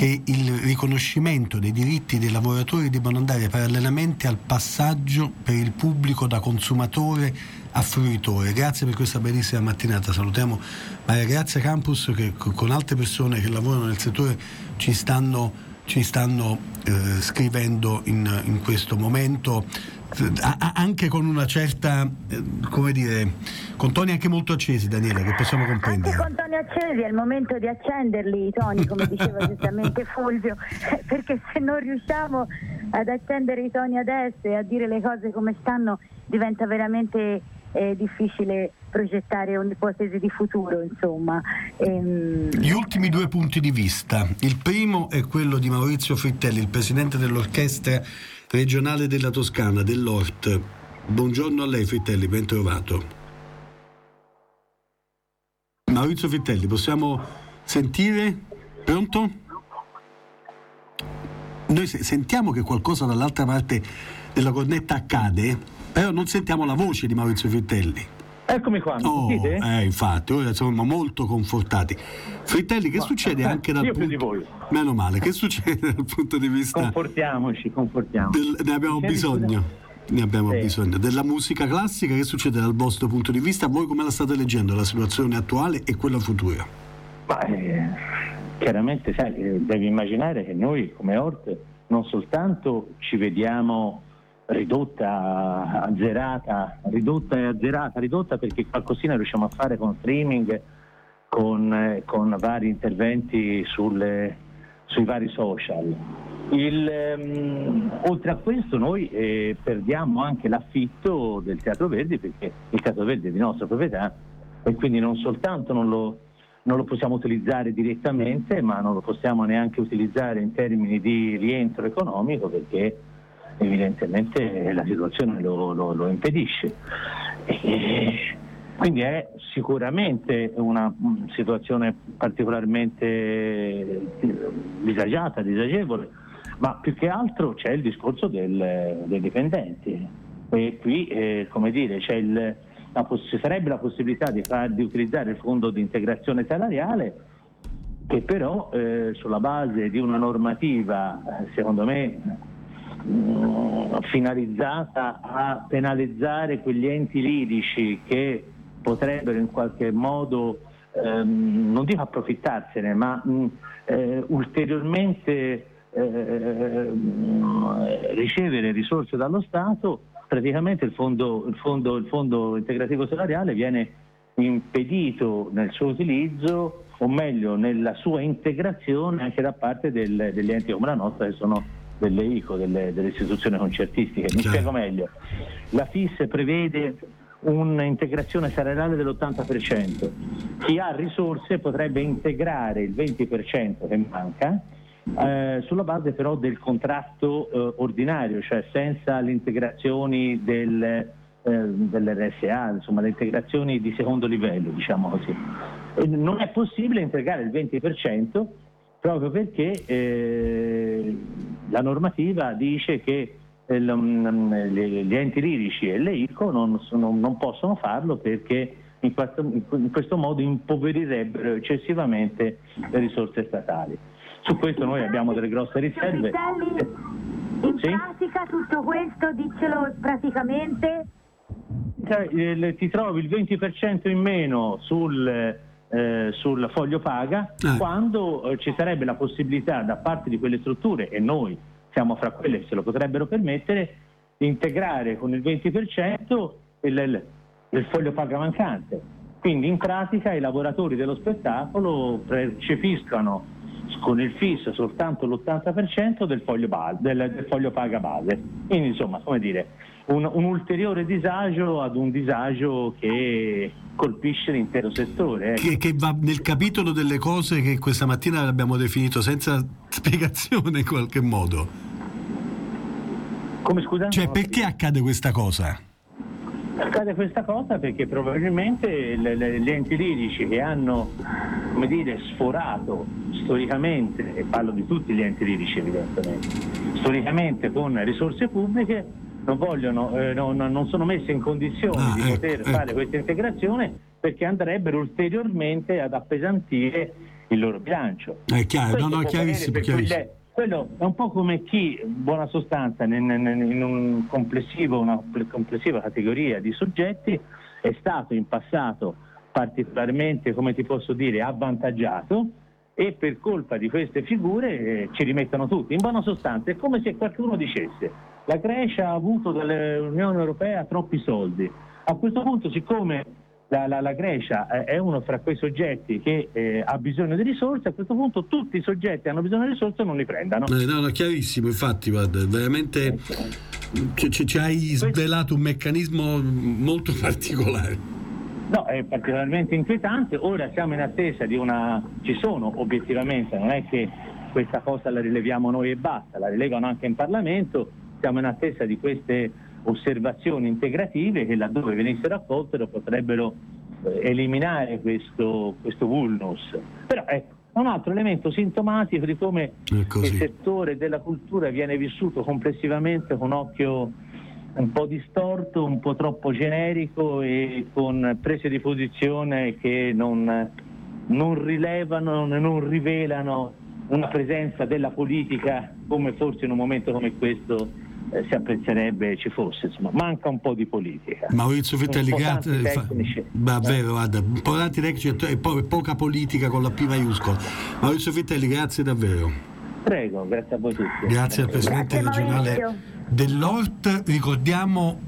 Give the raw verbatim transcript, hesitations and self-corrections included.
che il riconoscimento dei diritti dei lavoratori debbano andare parallelamente al passaggio per il pubblico da consumatore a fruitore. Grazie per questa bellissima mattinata. Salutiamo Maria Grazia Campus, che con altre persone che lavorano nel settore ci stanno, ci stanno eh, scrivendo in, in questo momento, anche con una certa, come dire, con toni anche molto accesi, Daniela, che possiamo comprendere. Anche con toni accesi è il momento di accenderli i toni, come diceva giustamente Fulvio, perché se non riusciamo ad accendere i toni adesso e a dire le cose come stanno, diventa veramente eh, difficile progettare un'ipotesi di futuro, insomma. Ehm... Gli ultimi due punti di vista. Il primo è quello di Maurizio Frittelli, il presidente dell'orchestra regionale della Toscana, dell'O R T. Buongiorno a lei, Frittelli, ben trovato. Maurizio Frittelli, possiamo sentire? Pronto? Noi sentiamo che qualcosa dall'altra parte della cornetta accade, però non sentiamo la voce di Maurizio Frittelli. Eccomi qua, mi oh, sentite? Eh, infatti, ora siamo molto confortati. Frittelli, che Ma, succede eh, anche dal io punto... più di voi. Meno male, che succede dal punto di vista... Confortiamoci, confortiamoci. Del... Ne abbiamo C'è bisogno. Ne abbiamo sì. bisogno. Della musica classica, che succede dal vostro punto di vista? Voi come la state leggendo, la situazione attuale e quella futura? Ma, eh, chiaramente, sai, devi immaginare che noi come O R T non soltanto ci vediamo ridotta, azzerata, ridotta e azzerata, ridotta perché qualcosina riusciamo a fare con streaming, con, eh, con vari interventi sulle, sui vari social. Il, ehm, oltre a questo noi eh, perdiamo anche l'affitto del Teatro Verdi, perché il Teatro Verdi è di nostra proprietà e quindi non soltanto non lo, non lo possiamo utilizzare direttamente, ma non lo possiamo neanche utilizzare in termini di rientro economico, perché evidentemente la situazione lo, lo, lo impedisce. E quindi è sicuramente una situazione particolarmente disagiata, disagevole, ma più che altro c'è il discorso del, dei dipendenti e qui eh, come dire c'è il, la, ci sarebbe la possibilità di, far, di utilizzare il fondo di integrazione salariale, che però eh, sulla base di una normativa eh, secondo me mh, finalizzata a penalizzare quegli enti lirici che potrebbero in qualche modo ehm, non dico approfittarsene, ma mh, eh, ulteriormente eh, ricevere risorse dallo Stato. Praticamente il fondo, il fondo, il fondo integrativo salariale viene impedito nel suo utilizzo, o meglio nella sua integrazione anche da parte del, degli enti come la nostra, che sono delle I C O, delle, delle istituzioni concertistiche. Mi spiego meglio. La F I S prevede un'integrazione salariale dell'ottanta per cento. Chi ha risorse potrebbe integrare il venti per cento che manca eh, sulla base però del contratto eh, ordinario, cioè senza le integrazioni del, eh, dell'R S A, insomma le integrazioni di secondo livello, diciamo così. E non è possibile integrare il venti per cento proprio perché eh, la normativa dice che gli enti lirici e le I C O non, sono, non possono farlo perché in questo, in questo modo impoverirebbero eccessivamente le risorse statali. Su questo noi abbiamo delle grosse riserve. In sì? pratica tutto questo, diccelo praticamente. Cioè, eh, ti trovi il venti per cento in meno sul, eh, sul foglio paga eh. quando eh, ci sarebbe la possibilità da parte di quelle strutture, e noi siamo fra quelle che se lo potrebbero permettere, di integrare con il venti per cento il, il, il foglio paga mancante. Quindi in pratica i lavoratori dello spettacolo percepiscono con il fisso soltanto l'ottanta per cento del foglio, base, del, del foglio paga base. Quindi insomma, come dire, un, un ulteriore disagio ad un disagio che colpisce l'intero settore. Eh. Che, che va nel capitolo delle cose che questa mattina abbiamo definito senza spiegazione in qualche modo. Come scusa? Cioè, perché accade questa cosa? Accade questa cosa perché probabilmente le, le, gli enti lirici che hanno, come dire, sforato storicamente, e parlo di tutti gli enti lirici evidentemente, storicamente con risorse pubbliche, non vogliono, eh, non, non sono messe in condizioni ah, di poter ecco, fare ecco. questa integrazione, perché andrebbero ulteriormente ad appesantire il loro bilancio. È chiaro, no, no, è chiarissimo, chiarissimo. Quelle, quello è un po' come chi, in buona sostanza, in, in, in un complessivo, una complessiva categoria di soggetti è stato in passato particolarmente, come ti posso dire, avvantaggiato, e per colpa di queste figure eh, ci rimettono tutti. In buona sostanza è come se qualcuno dicesse: la Grecia ha avuto dall'Unione Europea troppi soldi. A questo punto, siccome la, la, la Grecia è uno fra quei soggetti che eh, ha bisogno di risorse, a questo punto tutti i soggetti che hanno bisogno di risorse non li prendano. Eh, no, no, chiarissimo, infatti, guarda, veramente ci, ci, ci hai svelato un meccanismo molto particolare. No, è particolarmente inquietante. Ora siamo in attesa di una... ci sono obiettivamente, non è che questa cosa la rileviamo noi e basta, la rilevano anche in Parlamento, siamo in attesa di queste osservazioni integrative che, laddove venissero accolte, potrebbero eh, eliminare questo, questo vulnus. Però ecco, un altro elemento sintomatico di come il settore della cultura viene vissuto complessivamente con occhio un po' distorto, un po' troppo generico e con prese di posizione che non, non rilevano, non rivelano una presenza della politica come forse in un momento come questo eh, si apprezzerebbe ci fosse. Insomma, manca un po' di politica. Maurizio Fittelli, grazie. Ma vero, guarda, un po' tanti tecnici e poi poca politica con la P maiuscola. Maurizio Fittelli, grazie davvero. Prego, grazie a voi tutti. Grazie al Presidente Grazie, regionale Maurizio. dell'O R T. Ricordiamo